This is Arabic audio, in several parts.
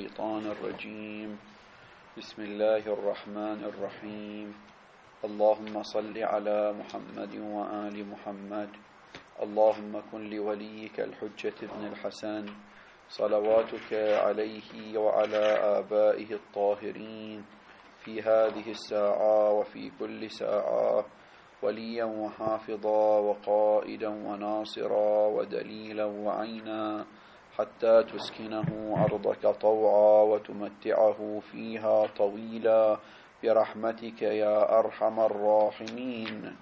الشيطان الرجيم. بسم الله الرحمن الرحيم. اللهم صل على محمد وآل محمد. اللهم كن لوليك الحجة ابن الحسن صلواتك عليه وعلى آبائه الطاهرين في هذه الساعة وفي كل ساعة وليا وحافظا وقائدا وناصرا ودليلا وعينا حتى تسكنه أرضك طوعا وتمتعه فيها طويلا برحمتك يا أرحم الراحمين.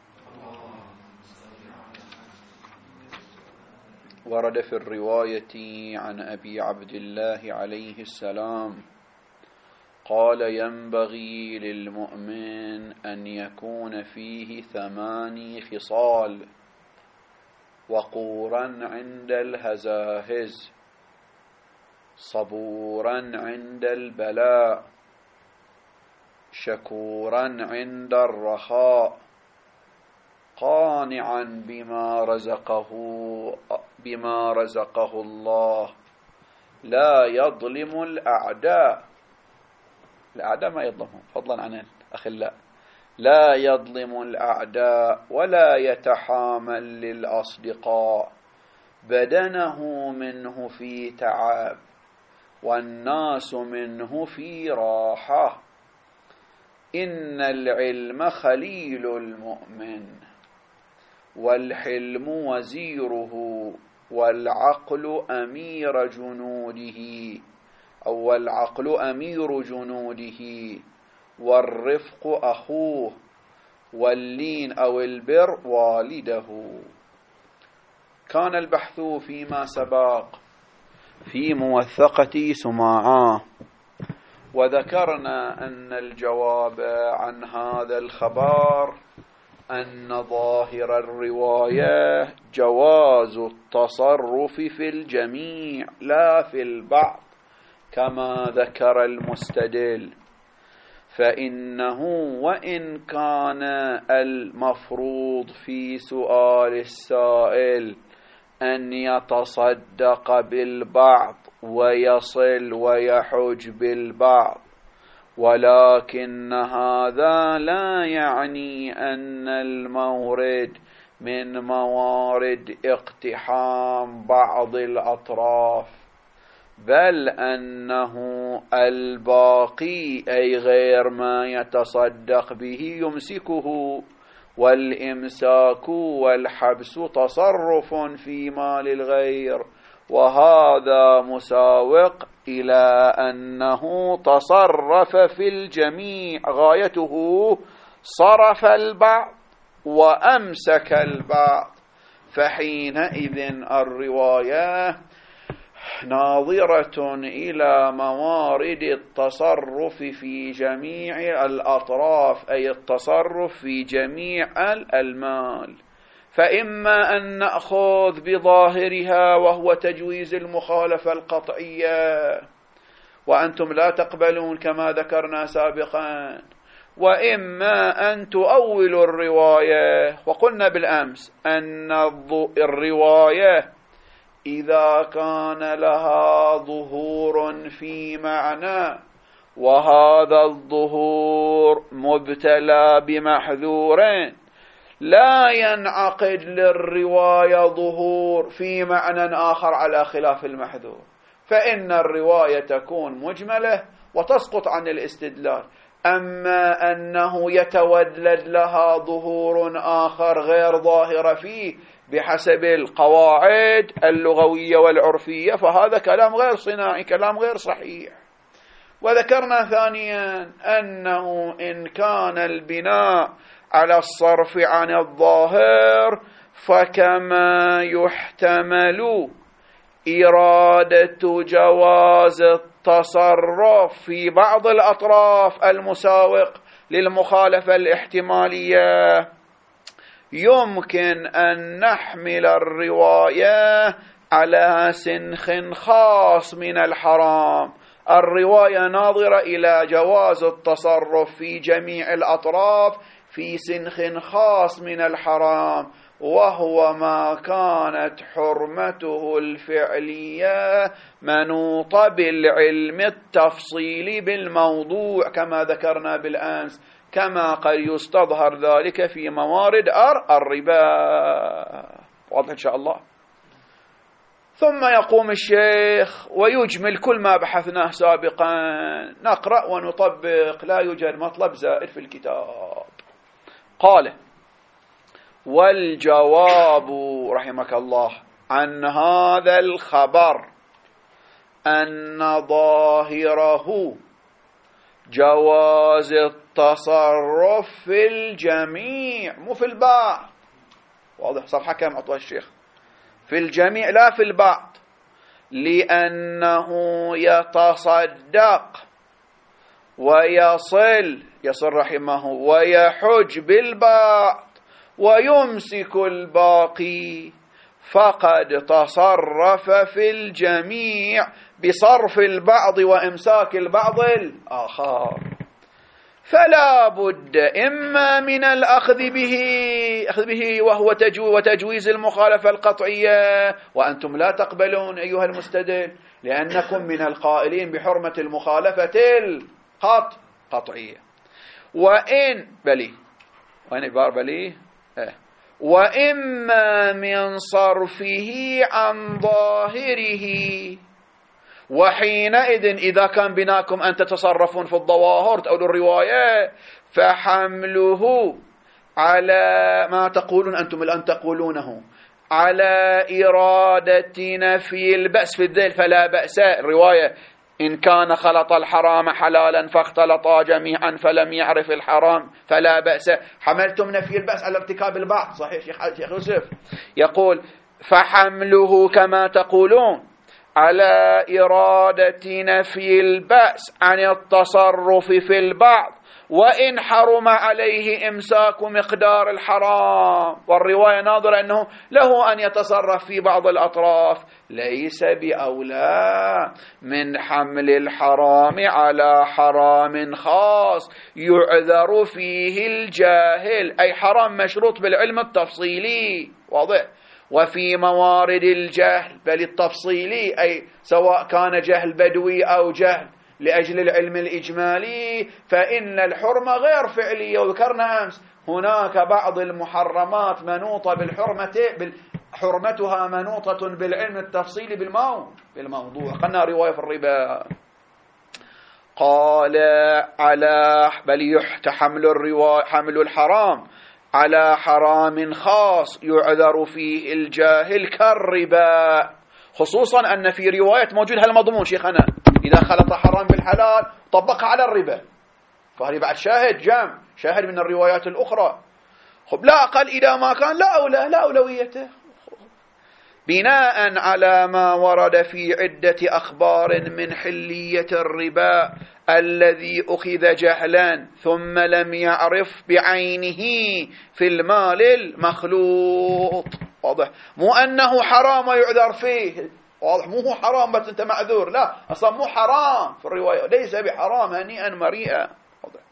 ورد في الرواية عن أبي عبد الله عليه السلام قال: ينبغي للمؤمن أن يكون فيه 8 خصال: وقورا عند الهزاهز، صبورا عند البلاء، شكورا عند الرخاء، قانعا بما رزقه الله، لا يظلم الأعداء ما يظلمهم فضلا عن الأخلاء، لا يظلم الأعداء ولا يتحامل للأصدقاء، بدنه منه في تعب والناس منه في راحة. إن العلم خليل المؤمن والحلم وزيره والعقل أمير جنوده والرفق أخوه واللين أو البر والده. كان البحث فيما سبق في موثقة سماعة، وذكرنا أن الجواب عن هذا الخبر أن ظاهر الرواية جواز التصرف في الجميع لا في البعض كما ذكر المستدل، فإنه وإن كان المفروض في سؤال السائل أن يتصدق بالبعض ويصل ويحج بالبعض، ولكن هذا لا يعني أن المورد من موارد اقتحام بعض الأطراف، بل أنه الباقي أي غير ما يتصدق به يمسكه، والإمساك والحبس تصرف في مال الغير، وهذا مساوق إلى أنه تصرف في الجميع، غايته صرف البعض وأمسك البعض. فحينئذ الرواية ناظرة إلى موارد التصرف في جميع الأطراف، أي التصرف في جميع المال، فإما أن نأخذ بظاهرها وهو تجويز المخالفة القطعية وأنتم لا تقبلون كما ذكرنا سابقا، وإما أن تؤولوا الرواية. وقلنا بالأمس أن الرواية إذا كان لها ظهور في معنى وهذا الظهور مبتلى بمحذورين، لا ينعقد للرواية ظهور في معنى آخر على خلاف المحذور، فإن الرواية تكون مجملة وتسقط عن الاستدلال. أما أنه يتولد لها ظهور آخر غير ظاهر فيه بحسب القواعد اللغوية والعرفية، فهذا كلام غير صناعي، كلام غير صحيح. وذكرنا ثانيا أنه إن كان البناء على الصرف عن الظاهر فكما يحتمل إرادة جواز التصرف في بعض الأطراف المساوق للمخالفة الاحتمالية، يمكن أن نحمل الرواية على سنخ خاص من الحرام. الرواية ناظرة إلى جواز التصرف في جميع الأطراف في سنخ خاص من الحرام، وهو ما كانت حرمته الفعلية منوطة بالعلم التفصيلي بالموضوع كما ذكرنا بالأمس، كما قد يستظهر ذلك في موارد الربا. واضح إن شاء الله. ثم يقوم الشيخ ويجمل كل ما بحثناه سابقا، نقرأ ونطبق، لا يوجد مطلب زائد في الكتاب. قال: والجواب رحمك الله عن هذا الخبر أن ظاهره جواز التصرف في الجميع، مو في البعض. واضح؟ صفحة كم أطوى الشيخ؟ في الجميع لا في البعض، لأنه يتصدق يصل رحمه ويحج بالبعض ويمسك الباقي، فقد تصرف في الجميع بصرف البعض وإمساك البعض الآخر. فلا بد إما من الأخذ به وهو وتجويز المخالفة القطعية، وأنتم لا تقبلون أيها المستدل، لأنكم من القائلين بحرمة المخالفة القطعية. وإما من صرفه عن ظاهره، وحينئذ إذا كان بناكم أن تتصرفون في الظواهر تقولوا الرواية، فحمله على ما تقولون أنتم الآن تقولونه على إرادة نفي البأس في الذيل فلا بأس. الرواية: إن كان خلط الحرام حلالا فاختلطا جميعا فلم يعرف الحرام فلا بأس. حملتم نفي البأس على ارتكاب البعض. صحيح شيخ يوسف؟ يقول: فحمله كما تقولون على إرادة نفي البأس عن التصرف في البعض، وإن حرم عليه إمساك مقدار الحرام. والرواية ناظرة أنه له أن يتصرف في بعض الأطراف، ليس بأولى من حمل الحرام على حرام خاص يعذر فيه الجاهل، أي حرام مشروط بالعلم التفصيلي. واضح؟ وفي موارد الجهل بل التفصيلي، أي سواء كان جهل بدوي أو جهل لأجل العلم الإجمالي، فإن الحرمة غير فعلية. وذكرنا أمس هناك بعض المحرمات منوطة حرمتها منوطة بالعلم التفصيلي بالموضوع. قلنا رواية في الربا. قال: بل حمل الحرام على حرام خاص يعذر فيه الجاهل كالربا، خصوصا أن في رواية موجود هالمضمون شيخنا: إذا خلط حرام بالحلال طبق على الربا. فهذه بعد شاهد من الروايات الأخرى. لا أقل إذا ما كان لا أولويته، بناء على ما ورد في عدة أخبار من حلية الربا الذي أخذ جهلا ثم لم يعرف بعينه في المال المخلوط. واضح؟ مو أنه حرام ويعذر فيه. واضح؟ مو هو حرام بس أنت معذور، لا، أصلا مو حرام في الرواية، ليس بحرام هنيئا مريئا. واضح؟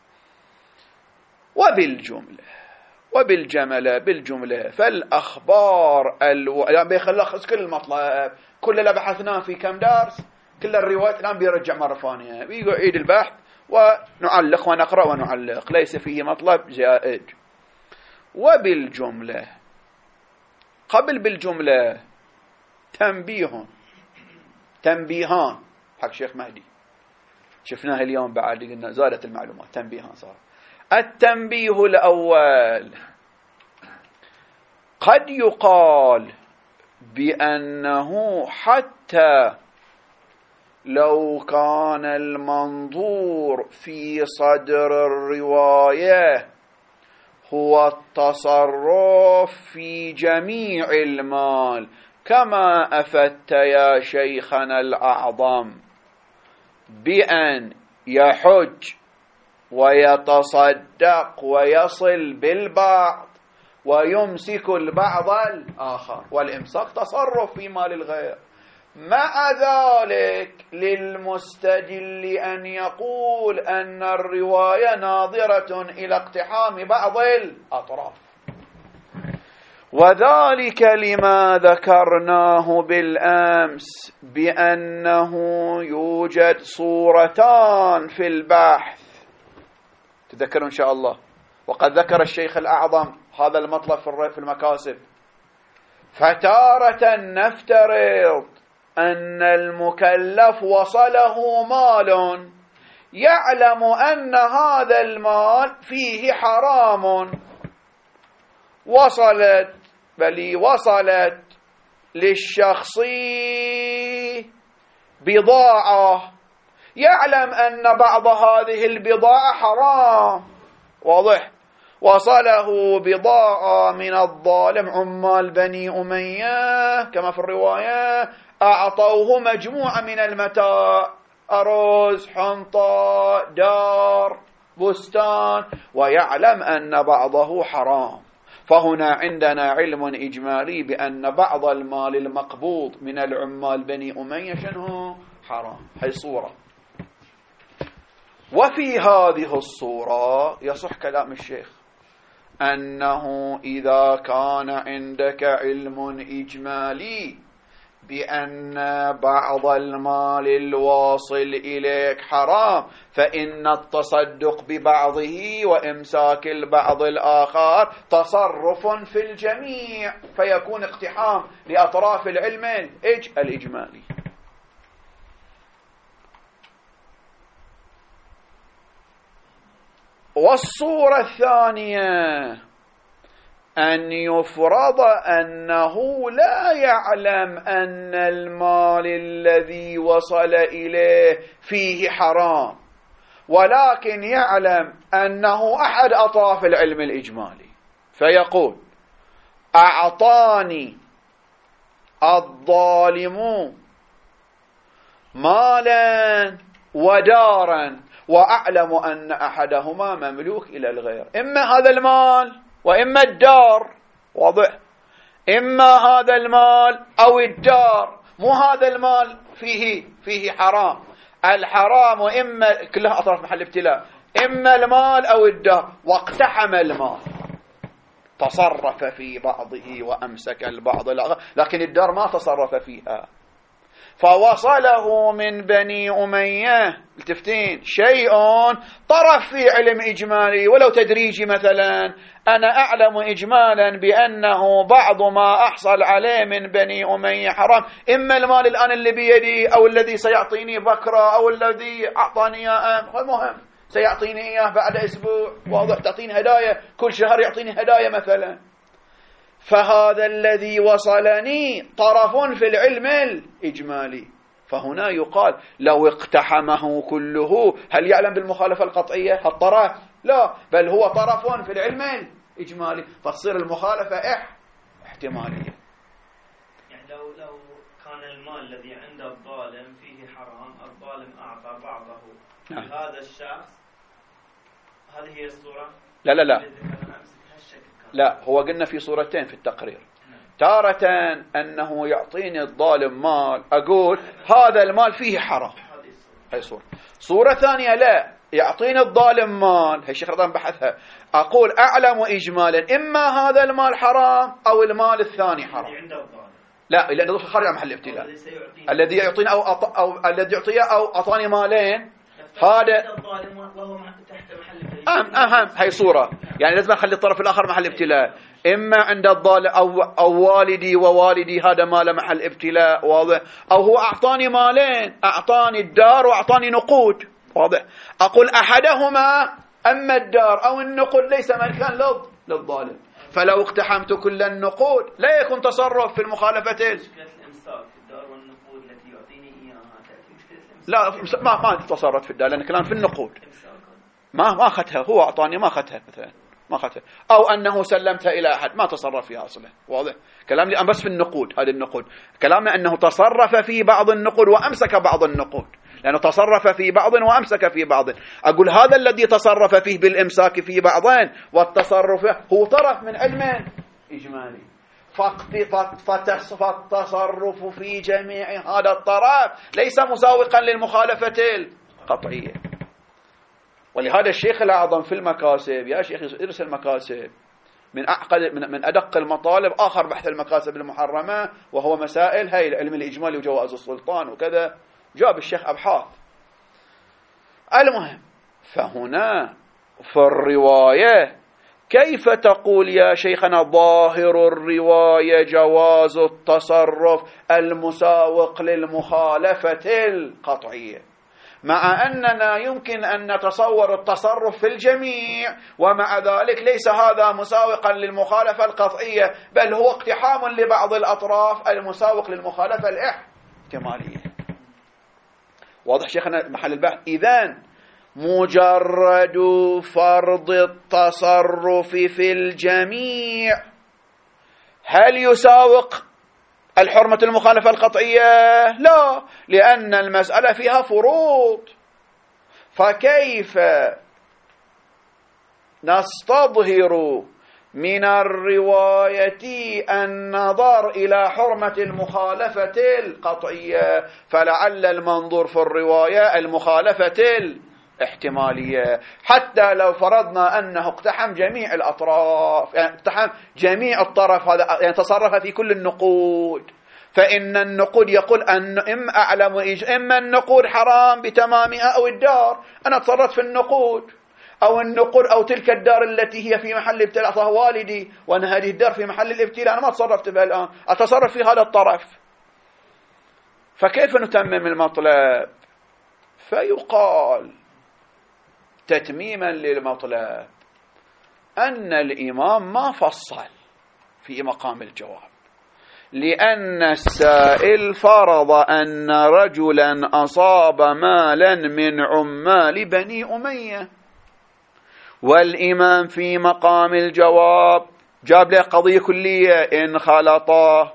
بالجملة فالأخبار يعني بيخلص كل المطلب، كل اللي بحثناه في كم درس، كل الروايات الآن بيرجع مرة ثانية، بيعيد البحث ونعلق ونقرأ ونعلق، ليس فيه مطلب زائد. وبالجملة، قبل بالجملة تنبيهان حق شيخ مهدي شفناه اليوم، بعد قلنا زادت المعلومات، تنبيهان صار. التنبيه الأول: قد يقال بأنه حتى لو كان المنظور في صدر الرواية هو التصرف في جميع المال، كما أفدت يا شيخنا الأعظم بأن يحج ويتصدق ويصل بالبعض ويمسك البعض الآخر، والإمساك تصرف في مال الغير. مع ذلك للمستدل أن يقول أن الرواية ناظرة إلى اقتحام بعض الأطراف، وذلك لما ذكرناه بالأمس بأنه يوجد صورتان في البحث. تذكروا إن شاء الله، وقد ذكر الشيخ الأعظم هذا المطلب في المكاسب. فتارة نفترض أن المكلف وصله مال يعلم أن هذا المال فيه حرام، وصلت للشخص بضاعة يعلم أن بعض هذه البضاعة حرام، واضح؟ وصله بضاعة من الظالم، عمال بني أمية كما في الرواية أعطوه مجموعة من المتاع، أرز، حنطة، دار، بستان، ويعلم أن بعضه حرام. فهنا عندنا علم إجمالي بأن بعض المال المقبوض من العمال بني أمية شنو؟ حرام. هي صورة. وفي هذه الصورة يصح كلام الشيخ أنه إذا كان عندك علم إجمالي بأن بعض المال الواصل إليك حرام، فإن التصدق ببعضه وإمساك البعض الآخر تصرف في الجميع، فيكون اقتحام لأطراف العلم الإجمالي. والصورة الثانية أن يفرض أنه لا يعلم أن المال الذي وصل إليه فيه حرام، ولكن يعلم أنه أحد أطراف العلم الإجمالي، فيقول أعطاني الظالم مالا ودارا وأعلم أن أحدهما مملوك إلى الغير، إما هذا المال وإما الدار، واضح؟ إما هذا المال أو الدار، مو هذا المال فيه حرام. الحرام إما كلها أطراف محل ابتلاء، إما المال أو الدار، واقتحم المال تصرف في بعضه وأمسك البعض الآخر، لكن الدار ما تصرف فيها. فوصله من بني أمية التفتين شيء طرف في علم إجمالي ولو تدريجي، مثلا أنا أعلم إجمالا بأنه بعض ما أحصل عليه من بني أمية حرام، إما المال الآن اللي بيدي أو الذي سيعطيني بكرة أو الذي أعطاني إياه، المهم سيعطيني إياه بعد أسبوع، واضح؟ تعطيني هدايا كل شهر، يعطيني هدايا مثلا. فهذا الذي وصلني طرف في العلم الإجمالي، فهنا يقال لو اقتحمه كله هل يعلم بالمخالفة القطعية الطرف؟ لا، بل هو طرف في العلم الإجمالي، فتصير المخالفة احتمالية. يعني لو كان المال الذي عند الظالم فيه حرام، الظالم أعطى بعضه لهذا الشخص، هذه هي الصورة؟ لا، هو قلنا في صورتين في التقرير. تارة أنه يعطيني الظالم مال، أقول هذا المال فيه حرام، هي صورة ثانية لا، يعطيني الظالم مال، هي الشيخ رضان بحثها، أقول أعلم إجمالا إما هذا المال حرام أو المال الثاني حرام. لا، لأنه خارج عن محل ابتلاء. الذي يعطيني أو الذي يعطيه أو أعطاني مالين، هذا أهم. هي صورة، يعني لازم أخلي الطرف الآخر محل ابتلاء، إما عند الظالم أو والدي ووالدي هذا مال محل ابتلاء، واضح؟ أو هو أعطاني مالين، أعطاني الدار وأعطاني نقود، واضح؟ أقول أحدهما، أما الدار أو النقود ليس ملكا للظالم، فلو اقتحمت كل النقود لا يكون تصرف في المخالفة. لا، ما تصرف في الدار، لأن كلام في النقود ما أخذها، هو أعطاني ما أخذها مثلا، ما أخذها، أو أنه سلمتها إلى أحد ما تصرف فيها أصلا، واضح؟ كلام لي بس في النقود، هذه النقود كلامنا أنه تصرف في بعض النقود وأمسك بعض النقود، لأنه تصرف في بعض وأمسك في بعض. أقول هذا الذي تصرف فيه بالإمساك في بعضين والتصرف هو طرف من علم إجمالي، فالتصرف في جميع هذا الطرف ليس مساوقا للمخالفة القطعية. ولهذا الشيخ الأعظم في المكاسب، يا شيخ ادرس المكاسب، من أدق المطالب آخر بحث المكاسب المحرمة، وهو مسائل هاي العلم الإجمالي وجواز السلطان وكذا، جاب الشيخ أبحاث. المهم، فهنا في الرواية كيف تقول يا شيخنا ظاهر الرواية جواز التصرف المساوق للمخالفة القطعية، مع أننا يمكن أن نتصور التصرف في الجميع، ومع ذلك ليس هذا مساوقا للمخالفة القطعية، بل هو اقتحام لبعض الأطراف المساوق للمخالفة الاحتمالية. واضح شيخنا محل البحث؟ إذن مجرد فرض التصرف في الجميع هل يساوق الحرمة المخالفة القطعية؟ لا، لأن المسألة فيها فروض. فكيف نستظهر من الرواية النظر إلى حرمة المخالفة القطعية؟ فلعل المنظور في الرواية المخالفة الاحتمالية، حتى لو فرضنا أنه اقتحم جميع الأطراف، يعني اقتحم جميع الطرف هذا، يعني تصرف في كل النقود. فإن النقود يقول أن إما النقود حرام بتمامها أو الدار، أنا تصرفت في النقود، أو النقود أو تلك الدار التي هي في محل ابتلاء، أعطاها والدي وأنا هذه الدار في محل الابتلاء، أنا ما تصرفت بها الآن، أتصرف في هذا الطرف. فكيف نتمم المطلب؟ فيقال تتميما للمطلب أن الإمام ما فصل في مقام الجواب، لأن السائل فرض أن رجلا أصاب مالا من عمال بني أمية، والإمام في مقام الجواب جاب له قضية كلية: إن خلطا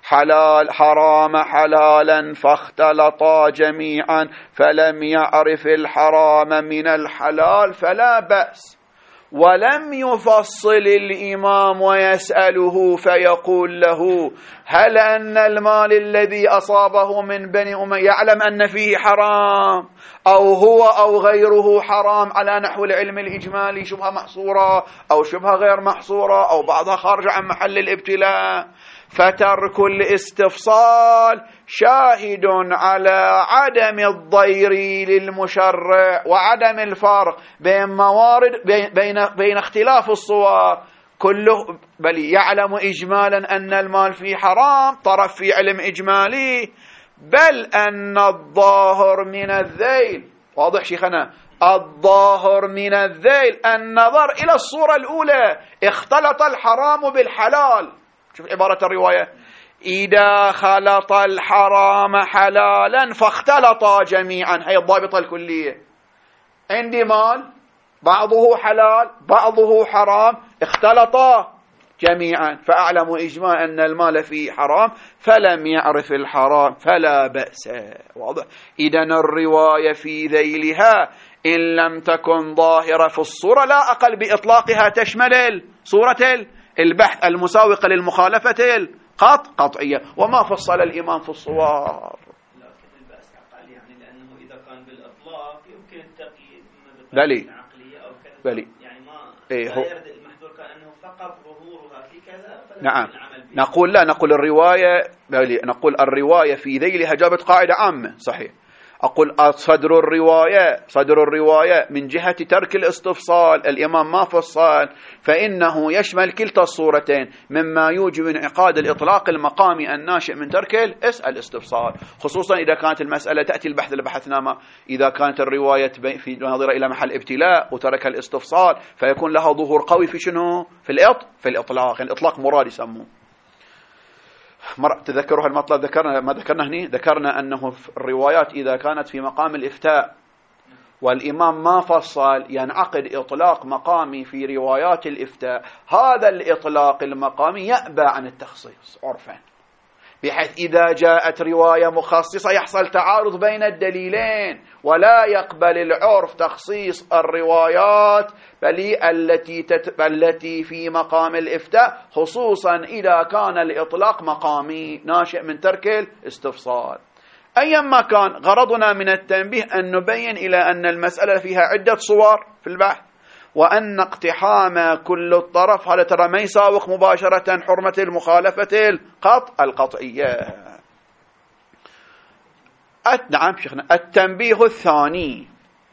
حرام حلالا فاختلطا جميعا فلم يعرف الحرام من الحلال فلا بأس. ولم يفصل الإمام ويسأله فيقول له: هل أن المال الذي أصابه من بني أمية يعلم أن فيه حرام، أو هو أو غيره حرام على نحو العلم الإجمالي، شبهة محصورة أو شبهة غير محصورة أو بعضها خارج عن محل الابتلاء؟ فترك الاستفصال شاهد على عدم الضير للمشرع وعدم الفرق بين موارد بين اختلاف الصور كله، بل يعلم إجمالا أن المال فيه حرام، طرف في علم إجمالي، بل أن الظاهر من الذيل، واضح شيخنا، الظاهر من الذيل النظر إلى الصورة الأولى: اختلط الحرام بالحلال. شوف عبارة الرواية: إذا خلط الحرام حلالا فاختلطا جميعا، هي الضابطة الكلية. عندي مال بعضه حلال بعضه حرام، اختلطا جميعا، فأعلم إجماع أن المال فيه حرام فلم يعرف الحرام فلا بأس. واضح؟ إذن الرواية في ذيلها إن لم تكن ظاهرة في الصورة لا أقل بإطلاقها تشمل صورة البحث المساوقة للمخالفة القطعية، وما فصل الإمام في الصور. لكن البأس أقل، يعني لأنه إذا كان بالإطلاق يمكن التقييد بلي عقلية أو كذا، بلي يعني ما إيه لا يرد المحذور كان أنه فقط ظهورها في كذا. نعم، نقول الرواية بلي، نقول الرواية في ذيلها جابت قاعدة عامة، صحيح. أقول صدر الرواية من جهة ترك الاستفصال، الإمام ما فصل، فإنه يشمل كلتا الصورتين، مما يوجب انعقاد الإطلاق المقامي الناشئ من ترك الاستفصال، خصوصا إذا كانت المسألة تأتي البحث اللي بحثنا ما إذا كانت الرواية في ناظرة إلى محل ابتلاء وترك الاستفصال، فيكون لها ظهور قوي في شنو؟ في الإطلاق، يعني الإطلاق مراد يسموه. تذكروا هالمطلب، ذكرنا أنه الروايات إذا كانت في مقام الإفتاء والإمام ما فصل ينعقد إطلاق مقامي في روايات الإفتاء، هذا الإطلاق المقامي يأبى عن التخصيص عرفا، بحيث إذا جاءت رواية مخصصة يحصل تعارض بين الدليلين، ولا يقبل العرف تخصيص الروايات بل التي في مقام الإفتاء، خصوصا إذا كان الإطلاق مقامي ناشئ من ترك الاستفصال. أيما كان غرضنا من التنبيه أن نبين إلى أن المسألة فيها عدة صور في البحث، وأن اقتحام كل الطرف هذا ترى ما يساوق مباشرة حرمة المخالفة القطعية. نعم شيخنا. التنبيه الثاني: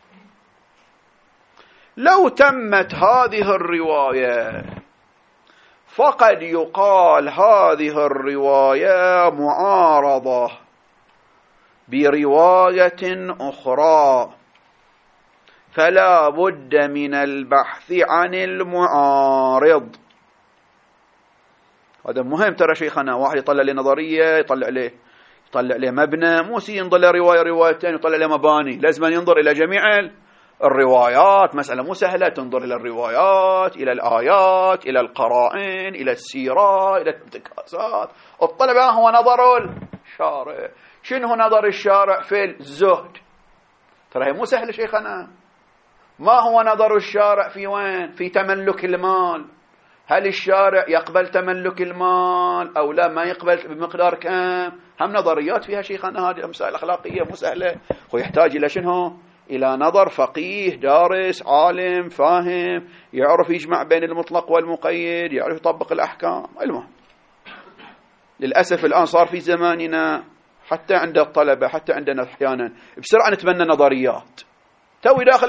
لو تمت هذه الرواية فقد يقال هذه الرواية معارضة برواية أخرى، فلا بد من البحث عن المعارض. هذا مهم ترى شيخنا. واحد يطلع لي نظرية يطلع لي مبنى، مو ينظر له روايتين يطلع له مباني، لازم ينظر إلى جميع الروايات. مسألة مو سهلة، تنظر إلى الروايات، إلى الآيات، إلى القرائن، إلى السيرة، إلى الانتكاسات. الطلبة هو نظر الشارع. شنو نظر الشارع في الزهد؟ ترى هي مو سهلة شيخنا. ما هو نظر الشارع في وين؟ في تملك المال. هل الشارع يقبل تملك المال أو لا؟ ما يقبل بمقدار كم؟ هم نظريات فيها شيخنا. هذه مسائل أخلاقية مو سهلة، ويحتاج إلى شنو؟ إلى نظر فقيه دارس عالم فاهم، يعرف يجمع بين المطلق والمقيد، يعرف يطبق الأحكام. المهم للأسف الآن صار في زماننا حتى عند الطلبة، حتى عندنا أحيانا بسرعة نتبنى نظريات. توي داخل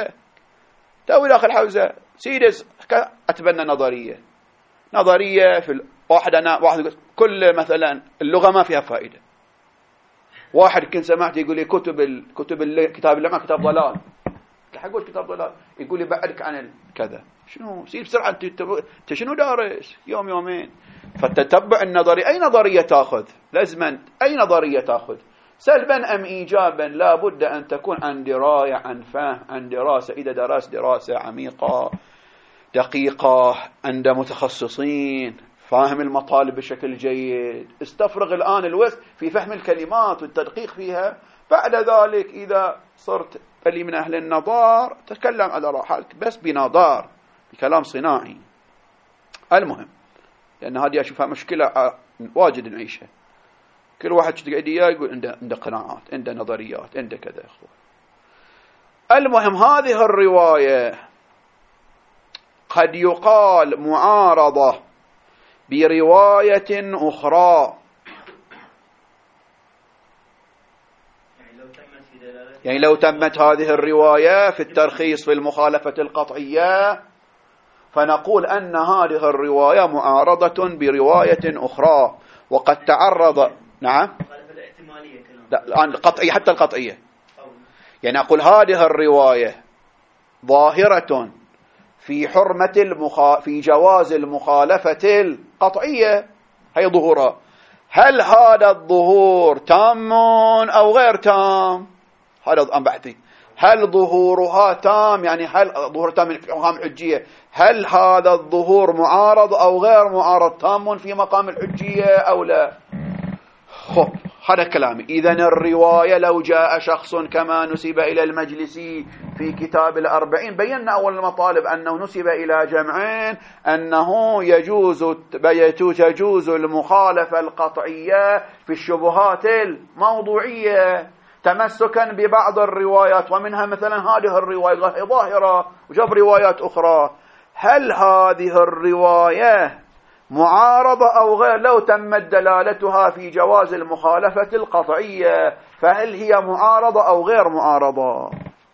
الحوزة سيريس أتبنى نظرية في واحد كل مثلا اللغة ما فيها فائدة. واحد كنت سمعت يقول لي كتاب اللغة كتاب ضلال. أقول كتاب ضلال، يقول لي بعدك عن كذا. شنو سير بسرعة؟ أنت شنو دارس يوم يومين؟ فتتبع النظرية. أي نظرية تأخذ؟ لازما أي نظرية تأخذ سلبا أم إيجابا لا بد أن تكون عن دراية، عن فهم، عن دراسة. إذا درست دراسة عميقة دقيقة عند متخصصين، فاهم المطالب بشكل جيد، استفرغ الآن الوقت في فهم الكلمات والتدقيق فيها. بعد ذلك إذا صرت بلي من أهل النظار تكلم على راحتك، بس بنظار، بكلام صناعي. المهم لأن هذه أشوفها مشكلة واجد نعيشها. كل واحد تقعد إياه يقول عنده قناعات، عنده نظريات، عنده كذا. إخوة المهم هذه الرواية قد يقال معارضة برواية أخرى، يعني لو تمت هذه الرواية في الترخيص في المخالفة القطعية فنقول أن هذه الرواية معارضة برواية أخرى وقد تعرض. نعم لا القطعية، حتى القطعية. يعني أقول هذه الرواية ظاهرة في حرمة في جواز المخالفة القطعية، هي ظهورها. هل هذا الظهور تام أو غير تام؟ هذا أمر بحثي. هل ظهورها تام؟ يعني هل ظهور تام في مقام الحجية؟ هل هذا الظهور معارض أو غير معارض؟ تام في مقام الحجية أو لا؟ خب هذا كلامي. إذن الرواية لو جاء شخص كما نسب إلى المجلسي في كتاب الأربعين، بينا أول المطالب أنه نسب إلى جمعين، أنه تجوز المخالفة القطعية في الشبهات الموضوعية تمسكا ببعض الروايات، ومنها مثلا هذه الرواية ظاهرة، وجاب روايات أخرى. هل هذه الرواية معارضة أو غير؟ لو تمت دلالتها في جواز المخالفة القطعية فهل هي معارضة أو غير معارضة؟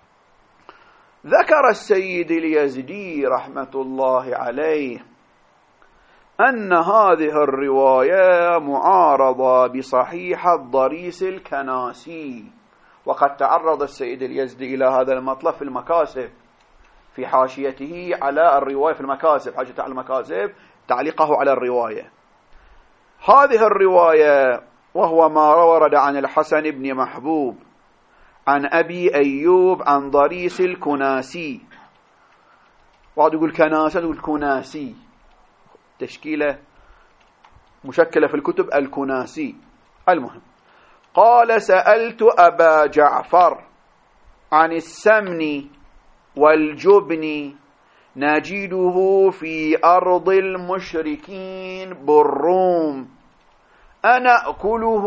ذكر السيد اليزدي رحمة الله عليه أن هذه الرواية معارضة بصحيح الضريس الكناسي، وقد تعرض السيد اليزدي إلى هذا المطلب في المكاسب في حاشيته على الرواية في المكاسب، حاشية على المكاسب تعليقه على الرواية. هذه الرواية وهو ما ورد عن الحسن بن محبوب عن أبي أيوب عن ضريس الكناسي. بعض يقول كناسة، يقول كناسي، تشكيلة مشكلة في الكتب الكناسي. المهم قال سألت أبا جعفر عن السمن والجبن نجده في أرض المشركين بالروم أنأكله؟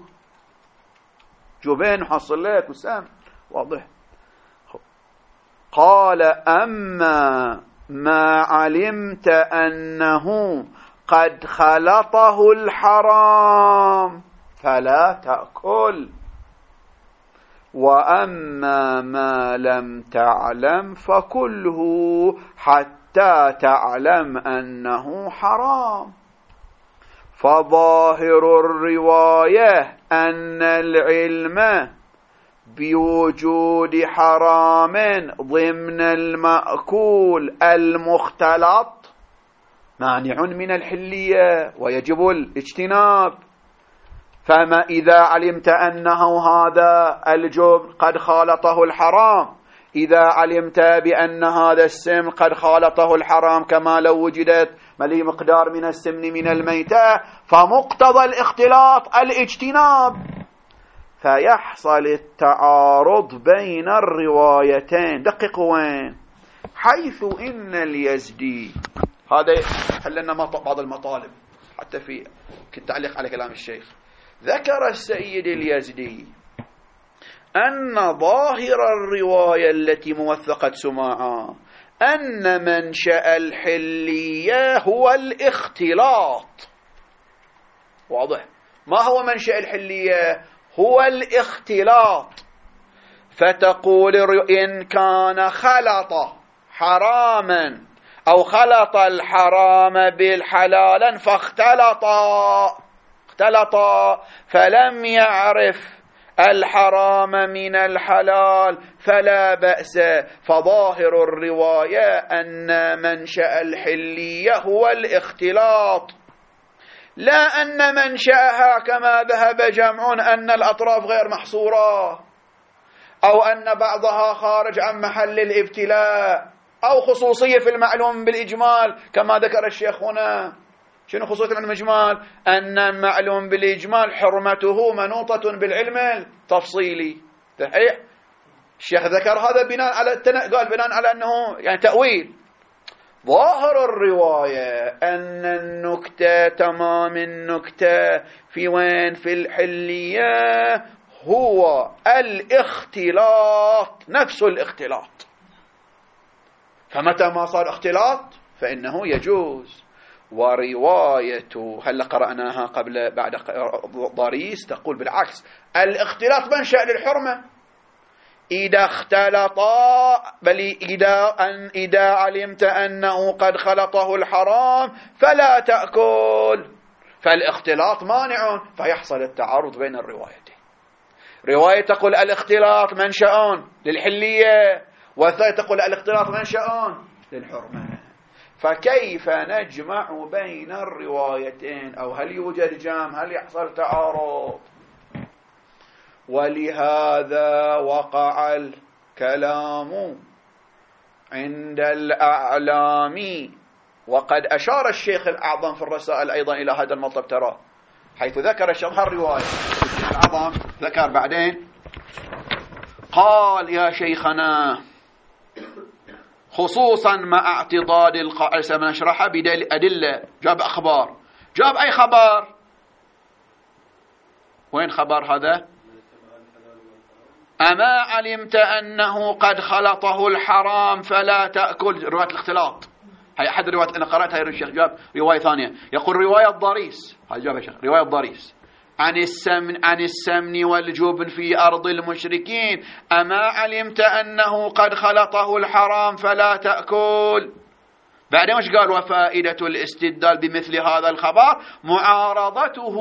جبين حصل لك وسام واضح. قال أما ما علمت أنه قد خلطه الحرام فلا تأكل، وأما ما لم تعلم فكله حتى تعلم أنه حرام. فظاهر الرواية أن العلم بوجود حرام ضمن المأكول المختلط مانع من الحلية ويجب الاجتناب. فما إذا علمت أنه هذا الجبن قد خالطه الحرام، إذا علمت بأن هذا السم قد خالطه الحرام كما لو وجدت ملي مقدار من السمن من الميتة، فمقتضى الاختلاط الاجتناب، فيحصل التعارض بين الروايتين. دققوا وين، حيث إن اليزدي، هذا حلنا بعض المطالب حتى في تعليق على كلام الشيخ، ذكر السيد اليزدي أن ظاهر الرواية التي موثقت سماعة أن منشأ الحلية هو الاختلاط. واضح؟ ما هو منشأ الحلية؟ هو الاختلاط. فتقول إن كان خلط حراما أو خلط الحرام بالحلال فاختلطا فلم يعرف الحرام من الحلال فلا بأس. فظاهر الرواية أن منشأ الحلية هو الاختلاط، لا أن منشأها كما ذهب جمع أن الأطراف غير محصورة، أو أن بعضها خارج عن محل الابتلاء، أو خصوصية في المعلوم بالإجمال كما ذكر الشيخ هنا. شنو خصوصية الإجمال؟ أن المعلوم بالإجمال حرمته منوطة بالعلم التفصيلي. صحيح؟ الشيخ ذكر هذا بناء على قال بناء على أنه يعني تأويل. ظاهر الرواية أن النكتة تمام النكتة في وين؟ في الحلية هو الاختلاط، نفس الاختلاط. فمتى ما صار اختلاط فإنه يجوز. ورواية هل قرأناها بعد ضريس تقول بالعكس، الاختلاط منشأ للحرمة. إذا اختلطا بل إذا علمت أنه قد خلطه الحرام فلا تأكل، فالاختلاط مانع، فيحصل التعارض بين الروايتين. رواية تقول الاختلاط منشأ للحلية، والثانية تقول الاختلاط منشأ للحرمة. فكيف نجمع بين الروايتين؟ أو هل يوجد جمع؟ هل يحصل تعارض؟ ولهذا وقع الكلام عند الأعلام. وقد أشار الشيخ الأعظم في الرسائل أيضا إلى هذا المطلب، ترى حيث ذكر الشيخ الرواية الشيخ الأعظم ذكر بعدين قال يا شيخنا خصوصا مع اعتضاد القائل سنشرحها بأدلة، جاب أخبار، جاب أي خبر؟ وين خبر هذا؟ أما علمت أنه قد خلطه الحرام فلا تأكل، رواية الاختلاط. هي أحد الروايات أنا قرأتها يا الشيخ، جاب رواية ثانية يقول رواية ضريس، هذا جاب الشيخ رواية ضريس عن السمن والجبن في أرض المشركين، أما علمت أنه قد خلطه الحرام فلا تأكل. بعدين مش قال وفائدة الاستدلال بمثل هذا الخبر معارضته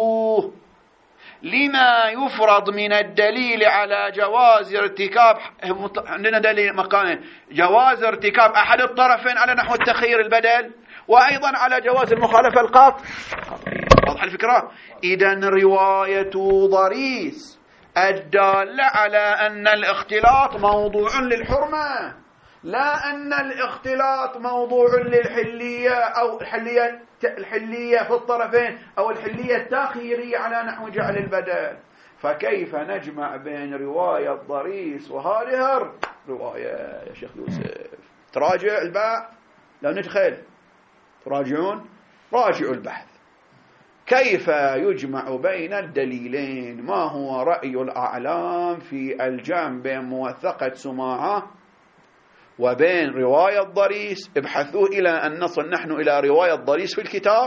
لما يفرض من الدليل على جواز ارتكاب، عندنا دليل مكانه جواز ارتكاب أحد الطرفين على نحو التخيير البدل، وأيضا على جواز المخالفة القطع. واضح الفكرة؟ إذن رواية ضريس الدالة على أن الاختلاط موضوع للحرمة، لا أن الاختلاط موضوع للحلية أو الحلية في الطرفين أو الحلية التاخيرية على نحو جعل البدل. فكيف نجمع بين رواية ضريس وهذه الرواية يا شيخ يوسف؟ تراجع البحث، لو ندخل تراجعون راجعوا البحث. كيف يجمع بين الدليلين؟ ما هو رأي الأعلام في الجمع بين موثقة سماعة وبين رواية ضريس ابحثوه إلى أن نصل نحن إلى رواية ضريس في الكتاب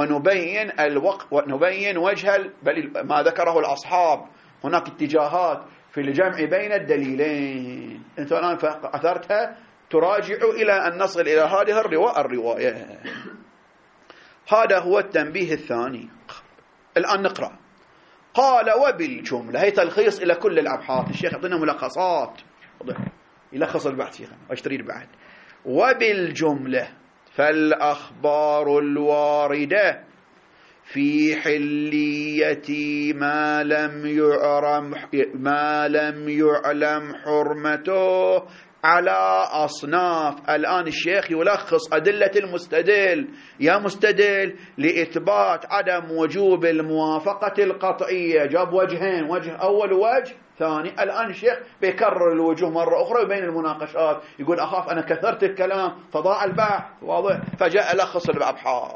ونبين وجه بل ما ذكره الأصحاب. هناك اتجاهات في الجمع بين الدليلين، أنت الآن أثرتها، تراجع إلى أن نصل إلى هذه الرواية. هذا هو التنبيه الثاني. الآن نقرأ. قال وبالجملة، هي تلخيص إلى كل الأبحاث، الشيخ يعطينا ملخصات يلخص البحث شيخنا وايش تريد بعد. وبالجملة فالأخبار الواردة في حلية ما لم يعلم حرمته على أصناف. الآن الشيخ يلخص أدلة المستدل. يا مستدل لإثبات عدم وجوب الموافقة القطعية، جاب وجهين، وجه أول ووجه ثاني. الآن الشيخ بيكرر الوجوه مرة أخرى بين المناقشات، يقول أخاف أنا كثرت الكلام فضاع البحث، واضح، فجاء لخص الأبحاث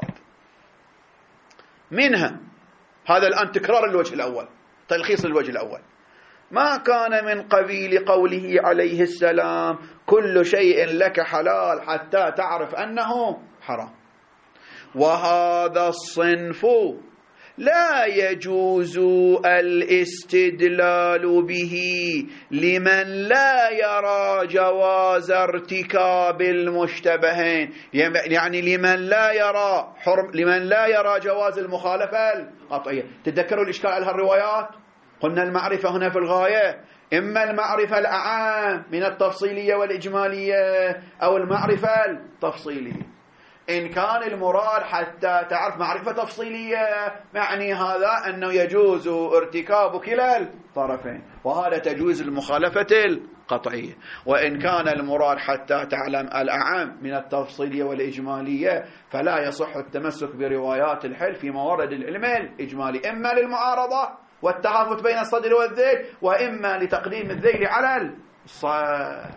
منها. هذا الآن تكرار الوجه الأول، تلخيص الوجه الأول. ما كان من قبيل قوله عليه السلام كل شيء لك حلال حتى تعرف أنه حرام. وهذا الصنف لا يجوز الاستدلال به لمن لا يرى جواز ارتكاب المشتبهين، يعني لمن لا يرى جواز المخالفة القطعية. تتذكروا الإشكال على هالروايات؟ قلنا المعرفة هنا في الغاية إما المعرفة الأعام من التفصيلية والإجمالية أو المعرفة التفصيلية. إن كان المراد حتى تعرف معرفة تفصيلية، معني هذا أنه يجوز ارتكاب كلا الطرفين، وهذا تجوز المخالفة القطعية. وإن كان المراد حتى تعلم الأعام من التفصيلية والإجمالية، فلا يصح التمسك بروايات الحل في موارد العلم الإجمالي، إما للمعارضة والتهافت بين الصدر والذيل، وإما لتقديم الذيل على الصدر.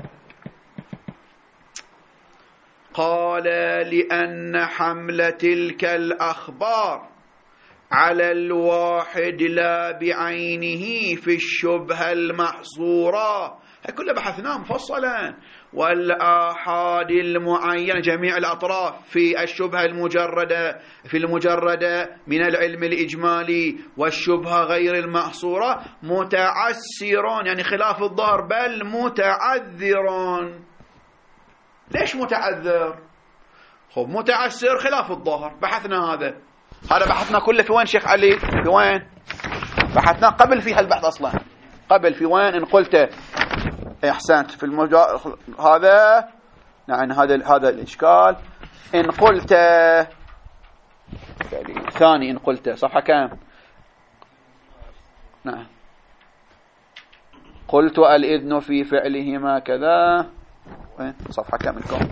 قال لأن حمل تلك الأخبار على الواحد لا بعينه في الشبهة المحصورة، هي كلها بحثناه مفصلا، والآحاد المعينة جميع الأطراف في الشبهة المجردة من العلم الإجمالي والشبهة غير المحصورة متعسرون، يعني خلاف الظاهر، بل متعذرون. ليش متعذر؟ خب متعسر خلاف الظاهر، بحثنا هذا بحثنا كله في وين شيخ علي؟ في وين بحثنا قبل في هالبحث أصلا؟ قبل في وين؟ إن قلت احسنت في هذا، يعني هذا الإشكال. إن قلت ثاني، إن قلت صفحة كام؟ نعم، قلت الإذن في فعلهما كذا، وين صفحة كام الكون؟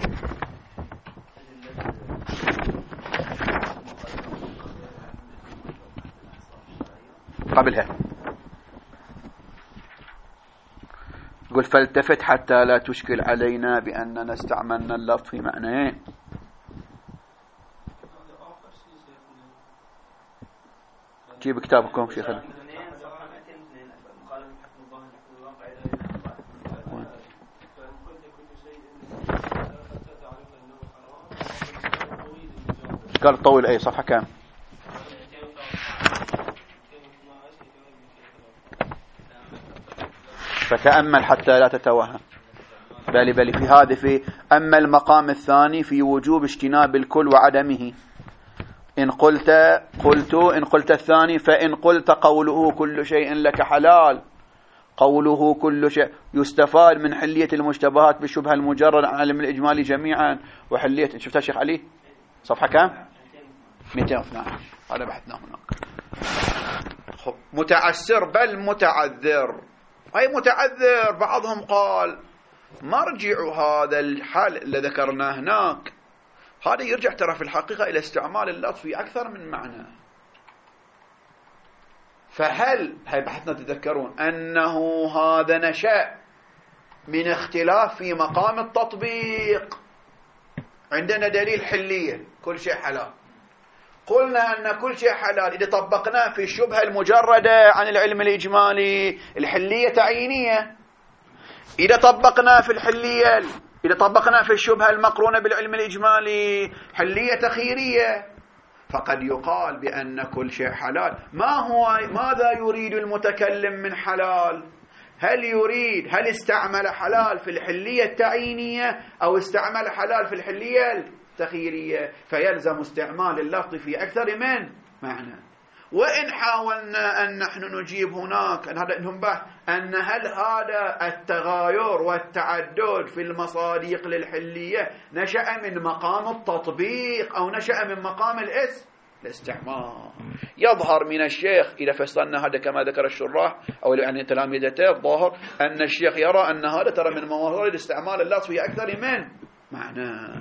قبلها يقول فالتفت حتى لا تشكل علينا بأننا استعملنا اللفظ في معنيين. جيب كتابكم شيخنا. قال طويل أي صفحة كام؟ فتأمل حتى لا تتوهم. بل في هذه في أما المقام الثاني في وجوب اجتناب الكل وعدمه. إن قلت الثاني، فإن قلت قوله كل شيء لك حلال، قوله كل شيء يستفاد من حلية المشتبهات بالشبهة المجرد عن علم الإجمالي جميعا وحلية. شفتها شيخ علي صفحة كام؟ 212. هذا بحثنا هناك. متعسر بل متعذر، أي متعذر. بعضهم قال مرجع هذا الحال اللي ذكرناه هناك، هذا يرجع ترى في الحقيقة إلى استعمال اللفظ في أكثر من معنى. فهل هاي بحثنا تذكرون أنه هذا نشأ من اختلاف في مقام التطبيق؟ عندنا دليل حلية كل شيء حلال، قلنا أن كل شيء حلال إذا طبقناه في الشبهة المجردة عن العلم الإجمالي الحلية تعيينية، إذا طبقناه في الحلية إذا طبقنا في الشبهة المقرونة بالعلم الإجمالي حلية تخييرية، فقد يقال بأن كل شيء حلال. ماذا يريد المتكلم من حلال؟ هل استعمل حلال في الحلية التعيينية أو استعمل حلال في الحلية التخييرية؟ فيلزم استعمال اللفظ في أكثر من معنى. وإن حاولنا أن نحن نجيب هناك أن هل هذا التغاير والتعدد في المصادق للحلية نشأ من مقام التطبيق أو نشأ من مقام الاستعمال؟ يظهر من الشيخ إذا فصلنا هذا كما ذكر الشراح أو يعني تلامذته، الظاهر أن الشيخ يرى أن هذا ترى من موارد استعمال اللفظ في أكثر من معنى.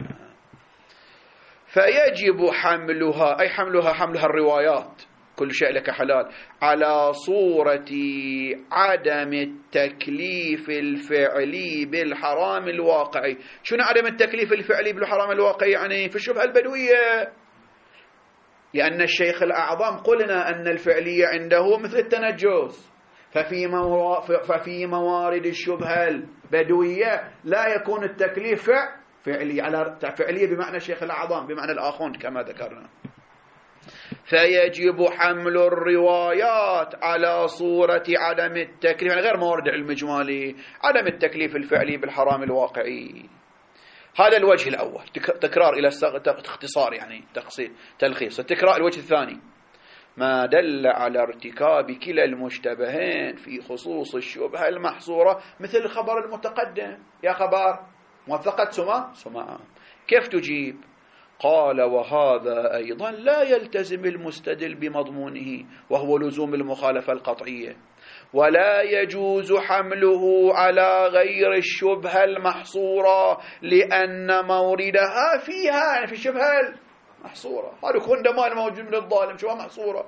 فيجب حملها، أي حملها الروايات، كل شيء لك حلال، على صورة عدم التكليف الفعلي بالحرام الواقعي. شنو عدم التكليف الفعلي بالحرام الواقعي؟ يعني في الشبهة البدوية، لأن الشيخ الأعظم قلنا أن الفعلية عنده مثل التنجس، ففي موارد الشبهة البدوية لا يكون التكليف فعلي، على فعلية بمعنى الشيخ الأعظم بمعنى الآخون كما ذكرنا. فيجب حمل الروايات على صورة عدم التكليف، يعني غير موارد العلم الإجمالي، عدم التكليف الفعلي بالحرام الواقعي. هذا الوجه الأول، تكرار إلى اختصار يعني تلخيص. التكرار. الوجه الثاني، ما دل على ارتكاب كلا المشتبهين في خصوص الشبهة المحصورة، مثل الخبر المتقدم، يا خبر موثقة سماء، كيف تجيب؟ قال: وهذا أيضا لا يلتزم المستدل بمضمونه، وهو لزوم المخالفة القطعية، ولا يجوز حمله على غير الشبهة المحصورة، لأن موردها فيها، يعني في الشبهة المحصورة. هذا كندمان موجود من الظالم، شبهة محصورة.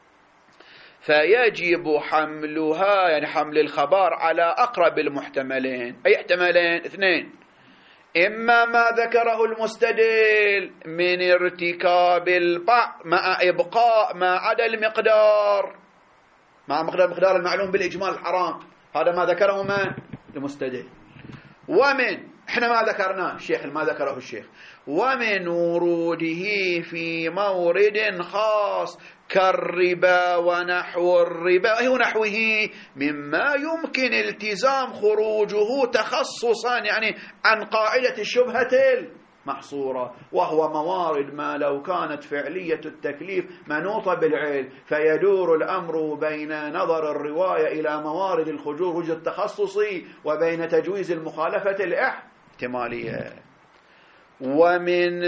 فيجب حملها، يعني حمل الخبر، على أقرب المحتملين. أي احتمالين؟ اثنين: إما ما ذكره المستدل من ارتكاب البعض مع إبقاء ما عدا المقدار، مع مقدار المعلوم بالإجمال الحرام، هذا ما ذكره من المستدل. ومن احنا ما ذكرناه الشيخ، ما ذكره الشيخ، ومن وروده في مورد خاص كالربا ونحو الربا ونحوه مما يمكن التزام خروجه تخصصا، يعني عن قاعدة الشبهة المحصورة، وهو موارد ما لو كانت فعلية التكليف منوطة بالعلم، فيدور الأمر بين نظر الرواية إلى موارد الخروج التخصصي وبين تجويز المخالفة الاحتمالية. ومن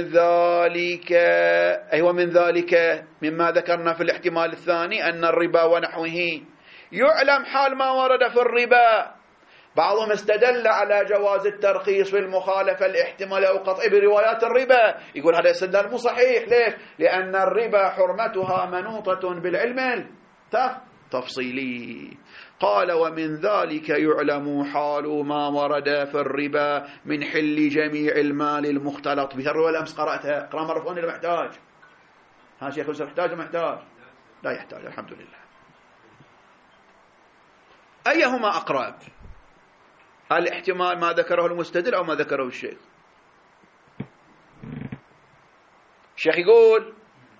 ذلك مما ذكرنا في الاحتمال الثاني أن الربا ونحوه يعلم حال ما ورد في الربا. بعضهم استدل على جواز الترخيص في المخالفة الاحتمالية أو قطعي بروايات الربا، يقول هذا استدلال مو صحيح. ليش؟ لأن الربا حرمتها منوطة بالعلم التفصيلي. قال: ومن ذلك يعلم حال ما ورد في الربا من حل جميع المال المختلط به. الرواية الأمس قرأتها، اقرأ مرة ثانية إذا محتاج. ها شيخ يوسف، يحتاج وما يحتاج؟ لا يحتاج، الحمد لله. أيهما أقرب؟ الاحتمال ما ذكره المستدل أو ما ذكره الشيخ؟ الشيخ يقول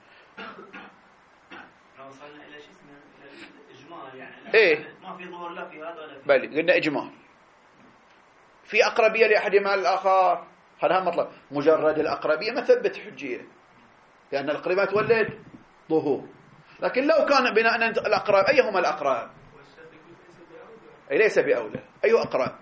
ايه ما في ظهور لا في هذا ولا في بل قلنا اجمال، في اقربيه لاحدهما على الاخر، هذا مطلب. مجرد الاقربيه ما ثبت حجيه، لان الاقربيه تولد ظهور. لكن لو كان بناء الاقرب، ايهما الاقرب؟ ليس باولى. اي اقرب؟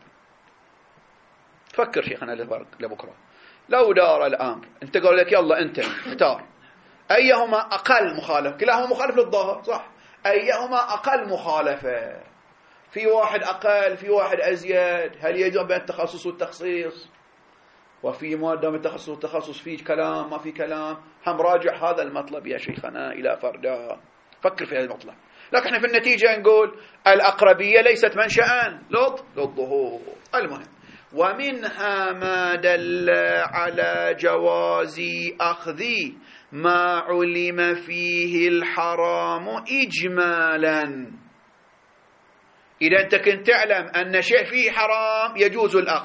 فكر شيخنا لبكره. لو دار الامر، انت قال لك يلا انت اختار ايهما اقل مخالف، كلاهما مخالف للظاهر صح، أيهما أقل مخالفة؟ في واحد أقل، في واحد أزيد. هل يجب بين التخصص والتخصيص؟ وفي مادة من التخصص والتخصص فيه كلام ما في كلام. هم راجع هذا المطلب يا شيخنا إلى فردا، فكر في هذا المطلب. لكن احنا في النتيجة نقول الأقربية ليست منشأ للظهور. المهم، ومنها ما دل على جواز أخذ ما علم فيه الحرام إجمالا. إذا أنت كنت تعلم أن شيء فيه حرام يجوز الأخذ،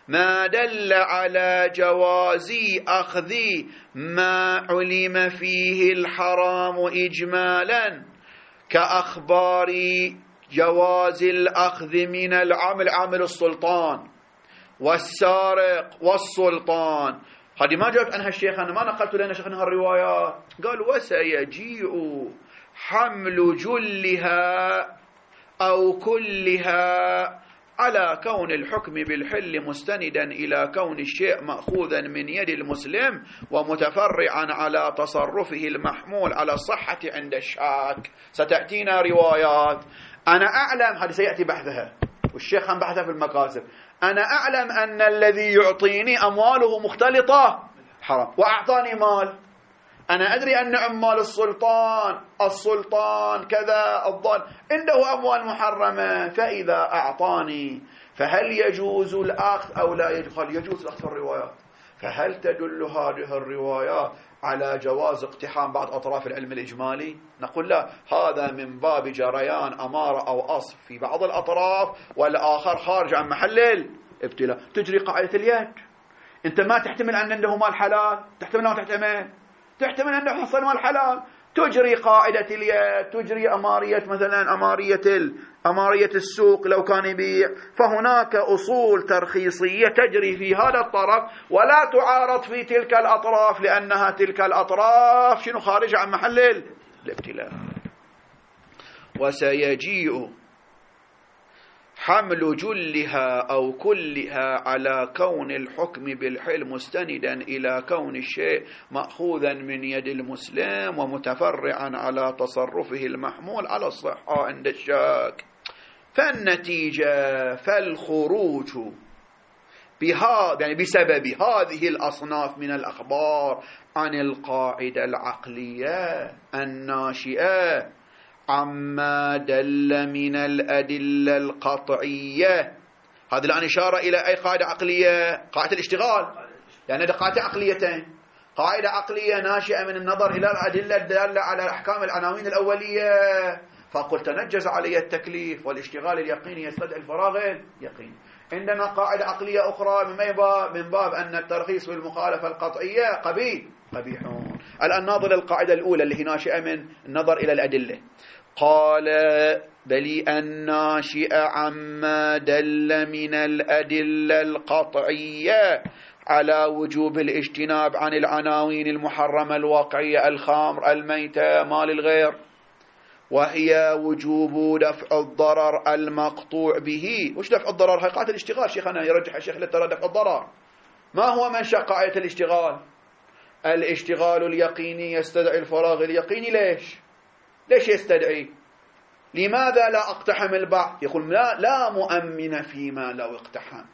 ما دل على جواز أخذ ما علم فيه الحرام إجمالا كأخبار جواز الأخذ من عامل السلطان والسارق والسلطان. هذه ما جاءت عنها الشيخ، أنا ما نقلت لنا شيخنا هالروايات. قال وسيجيء حمل جلها أو كلها على كون الحكم بالحل مستندا إلى كون الشيء مأخوذا من يد المسلم ومتفرعا على تصرفه المحمول على الصحة عند الشاك. ستأتينا روايات. أنا أعلم، هذه سيأتي بحثها والشيخ هم بحثها في المكاسب. أنا أعلم أن الذي يعطيني أمواله مختلطة حرام وأعطاني مال. أنا أدري أن عمال السلطان كذا الضال عنده أموال محرمة، فإذا أعطاني فهل يجوز الأخذ أو لا يجوز؟ يجوز الأخذ في الروايات. فهل تدل هذه الروايات على جواز اقتحام بعض أطراف العلم الإجمالي؟ نقول لا، هذا من باب جريان أمارة أو أصف في بعض الأطراف والآخر خارج عن محل الابتلاء. تجري قاعدة اليد. أنت ما تحتمل أن عنده مال حلال، تحتمل أو تحتمل أنه حصل مال حلال، تجري قاعدة اليد، تجري أمارية، مثلا أمارية السوق لو كان يبيع. فهناك أصول ترخيصية تجري في هذا الطرف ولا تعارض في تلك الأطراف، لأنها تلك الأطراف خارجة عن محل الابتلاء. وسيجيء حمل جلها أو كلها على كون الحكم بالحل مستندا إلى كون الشيء مأخوذا من يد المسلم ومتفرعا على تصرفه المحمول على الصحة عند الشاك. فالنتيجة فالخروج يعني بسبب هذه الأصناف من الأخبار عن القاعدة العقلية الناشئة عما دل من الأدلة القطعية. هذا الآن إشارة إلى أي قاعدة عقلية؟ قاعدة الاشتغال. يعني هذه قاعدة عقليتين، قاعدة عقلية ناشئة من النظر إلى الأدلة الدالة على أحكام العناوين الأولية. فقل تنجز علي التكليف والاشتغال اليقيني يستدعي الفراغ اليقيني. عندنا قاعدة عقلية أخرى من باب أن الترخيص بالمخالفة القطعية قبيحون. الآن ناظر القاعدة الأولى اللي هي ناشئة من النظر إلى الأدلة. قال بل الناشئ عما دل من الأدلة القطعية على وجوب الاجتناب عن العناوين المحرمة الواقعية، الخمر، الميتة، مال الغير، وهي وجوب دفع الضرر المقطوع به. وش دفع الضرر؟ هي قاعدة الاشتغال. شيخنا يرجح الشيخ لترى دفع الضرر. ما هو منشأ قاعدة الاشتغال؟ الاشتغال اليقيني يستدعي الفراغ اليقيني. ليش يستدعي؟ لماذا لا اقتحم البعض؟ يقول لا مؤمن فيما لو اقتحمت.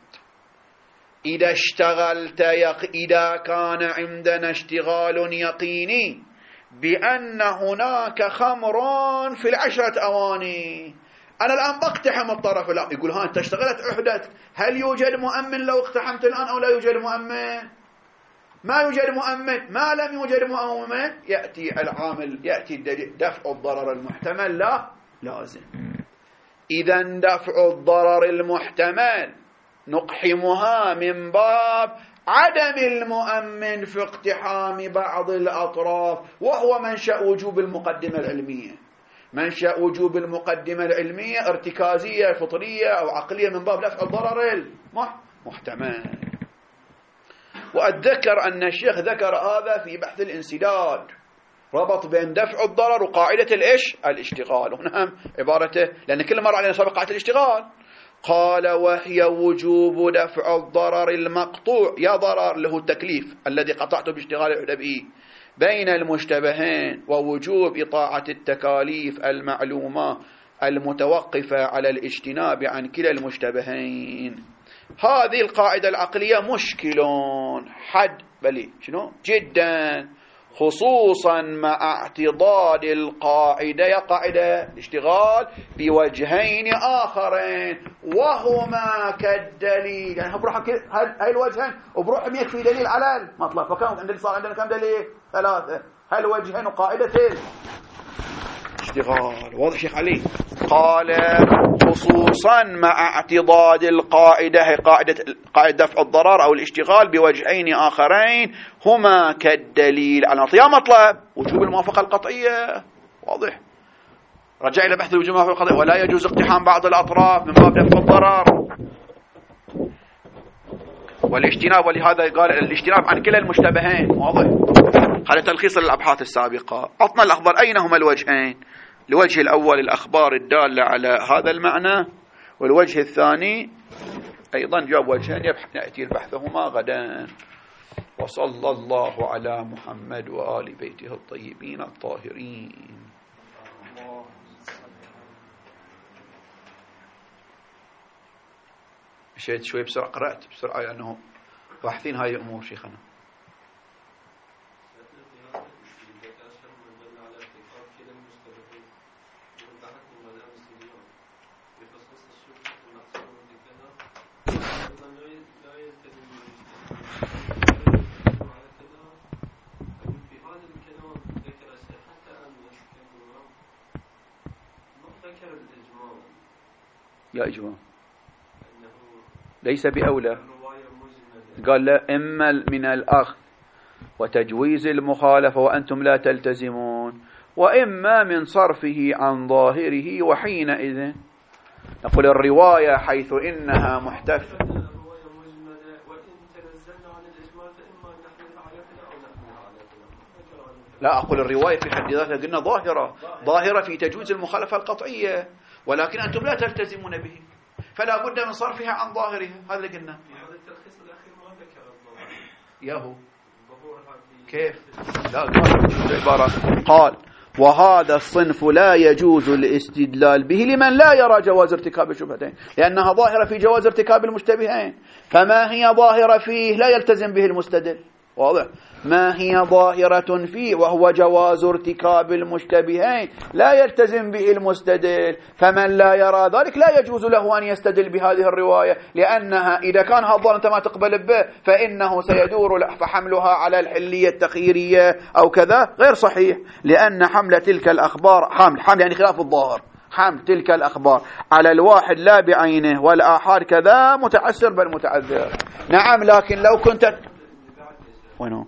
إذا كان عندنا اشتغال يقيني بأن هناك خمر في 10 أواني، أنا الآن بقتحم الطرف الآخر. يقول أنت اشتغلت عهدتك، هل يوجد مؤمن لو اقتحمت الآن أو لا يوجد مؤمن؟ ما يوجد مؤمن. ما لم يوجد مؤمن يأتي دفع الضرر المحتمل لا لازم. إذا دفع الضرر المحتمل نقحمها من باب عدم المؤمن في اقتحام بعض الأطراف، وهو منشأ وجوب المقدمة العلمية. منشأ وجوب المقدمة العلمية ارتكازية فطرية أو عقلية من باب دفع الضرر المحتمل. وأتذكر أن الشيخ ذكر هذا في بحث الانسداد، ربط بين دفع الضرر وقاعدة الاشتغال. هنا عبارته، لأن كل مرة علينا سابق قاعدة الاشتغال. قال وهي وجوب دفع الضرر المقطوع، يا ضرر له التكليف الذي قطعته باشتغال العدبي بين المشتبهين، ووجوب إطاعة التكاليف المعلومة المتوقفة على الاجتناب عن كلا المشتبهين. هذه القاعدة العقلية مشكل جدا، خصوصا مع اعتضاد القاعدة قاعدة الاشتغال بوجهين آخرين وهما كالدليل. يعني هاي الوجهين وبروحهم يكفي دليل على المطلب. فكان عندنا صار عندنا كم دليل؟ 3. هل وجهين وقاعدتين. الاشتغال. واضح شيخ علي؟ قال خصوصا مع اعتضاد القاعدة، قاعدة دفع الضرر أو الاشتغال بوجهين آخرين هما كالدليل على يا مطلب وجوب الموافقة القطعية. واضح؟ رجع إلى بحث وجوب الموافقة القطعية. ولا يجوز اقتحام بعض الأطراف من باب دفع الضرر والاجتناب، ولهذا قال الاجتناب عن كلا المشتبهين. واضح؟ هذا تلخيص للأبحاث السابقة. عطنا الأخبار أين هما الوجهين؟ الوجه الأول الأخبار الدالة على هذا المعنى، والوجه الثاني أيضا جاب وجهين يأتي بحثهما غدا. وصلى الله على محمد وآل بيته الطيبين الطاهرين. مشيت شوي بسرعة، قرأت بسرعة لأنه باحثين هاي الأمور شيخنا. يا إجماع ليس بأولى، قال لا إما من الأخذ وتجويز المخالفة وأنتم لا تلتزمون، وإما من صرفه عن ظاهره، وحينئذ نقول الرواية حيث إنها محتفة. لا أقول الرواية في حد ذاتها قلنا ظاهرة في تجويز المخالفة القطعية، ولكن أنتم لا تلتزمون به، فلا بد من صرفها عن ظاهرها. هذا اللي قلنا. في هذا التلخيص الأخير ما ذكر الظاهر. ياهو كيف؟ لا عبارة قال وهذا الصنف لا يجوز الاستدلال به لمن لا يرى جواز ارتكاب الشبهتين، لأنها ظاهرة في جواز ارتكاب المشتبهين، فما هي ظاهرة فيه لا يلتزم به المستدل. واضح؟ ما هي ظاهرة فيه وهو جواز ارتكاب المشتبهين لا يلتزم به المستدل، فمن لا يرى ذلك لا يجوز له أن يستدل بهذه الرواية، لأنها إذا كان هذا أنت ما تقبل به فإنه سيدور فحملها على الحلية التخييرية أو كذا غير صحيح، لأن حمل تلك الأخبار حمل يعني خلاف الظاهر، حمل تلك الأخبار على الواحد لا بعينه والآحاد كذا متعسر بل متعذر. نعم، لكن لو كنت وينه؟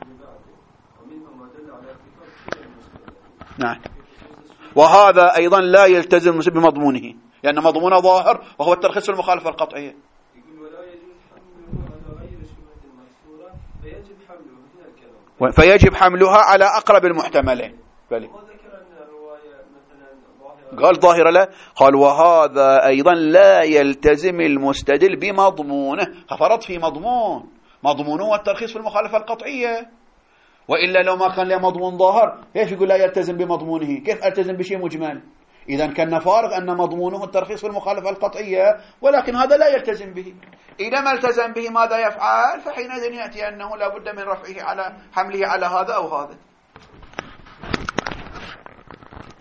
نعم، وهذا أيضا لا يلتزم بمضمونه، لأن مضمونه ظاهر وهو الترخيص المخالفة القطعية. فيجب حملها على أقرب المحتملين. قال ظاهرة لا، قال وهذا أيضا لا يلتزم المستدل بمضمونه، ففرض في مضمونه والترخيص في المخالفة القطعية، وإلا لو ما كان له مضمون ظاهر كيف يقول لا يلتزم بمضمونه؟ كيف ألتزم بشيء مجمل؟ إذا كان فارغ أن مضمونه الترخيص في المخالفة القطعية، ولكن هذا لا يلتزم به. إذا ما التزم به ماذا يفعل؟ فحينئذ يأتي أنه لا بد من رفعه على حمله على هذا أو هذا.